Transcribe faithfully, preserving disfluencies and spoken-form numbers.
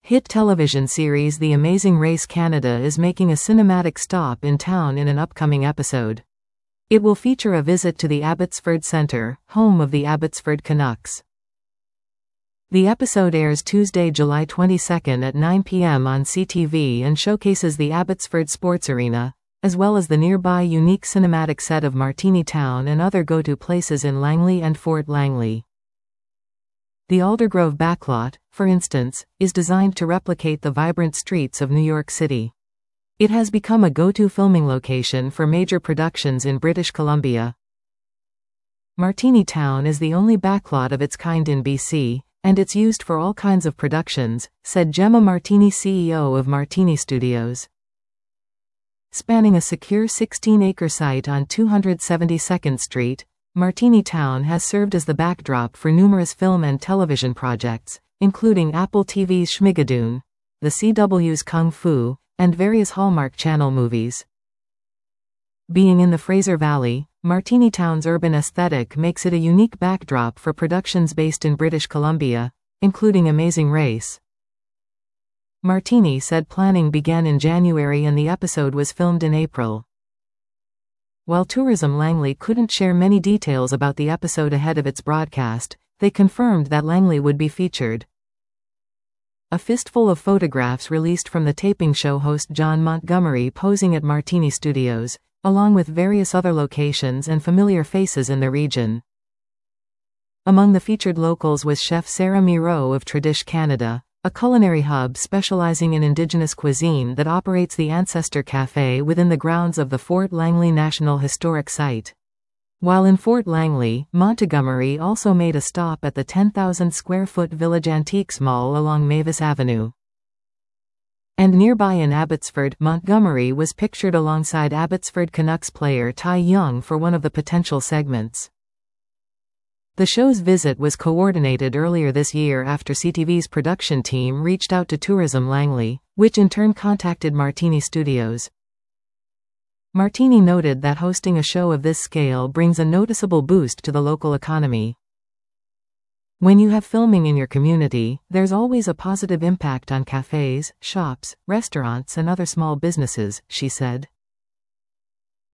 Hit television series The Amazing Race Canada is making a cinematic stop in town in an upcoming episode. It will feature a visit to the Abbotsford Centre, home of the Abbotsford Canucks. The episode airs Tuesday, July twenty-second at nine p m on C T V and showcases the Abbotsford Sports Arena, as well as the nearby unique cinematic set of Martini Town and other go-to places in Langley and Fort Langley. The Aldergrove backlot, for instance, is designed to replicate the vibrant streets of New York City. It has become a go-to filming location for major productions in British Columbia. Martini Town is the only backlot of its kind in B C, and it's used for all kinds of productions, said Gemma Martini, C E O of Martini Studios. Spanning a secure sixteen acre site on two hundred seventy-second Street, Martini Town has served as the backdrop for numerous film and television projects, including Apple T V's Schmigadoon, the C W's Kung Fu, and various Hallmark Channel movies. Being in the Fraser Valley, Martini Town's urban aesthetic makes it a unique backdrop for productions based in British Columbia, including Amazing Race. Martini said planning began in January and the episode was filmed in April. While Tourism Langley couldn't share many details about the episode ahead of its broadcast, they confirmed that Langley would be featured. A fistful of photographs released from the taping show host John Montgomery posing at Martini Studios, along with various other locations and familiar faces in the region. Among the featured locals was chef Sarah Miro of Tradish Canada, a culinary hub specializing in Indigenous cuisine that operates the Ancestor Café within the grounds of the Fort Langley National Historic Site. While in Fort Langley, Montgomery also made a stop at the ten thousand square foot Village Antiques Mall along Mavis Avenue. And nearby in Abbotsford, Montgomery was pictured alongside Abbotsford Canucks player Ty Young for one of the potential segments. The show's visit was coordinated earlier this year after C T V's production team reached out to Tourism Langley, which in turn contacted Martini Studios. Martini noted that hosting a show of this scale brings a noticeable boost to the local economy. When you have filming in your community, there's always a positive impact on cafes, shops, restaurants and other small businesses, she said.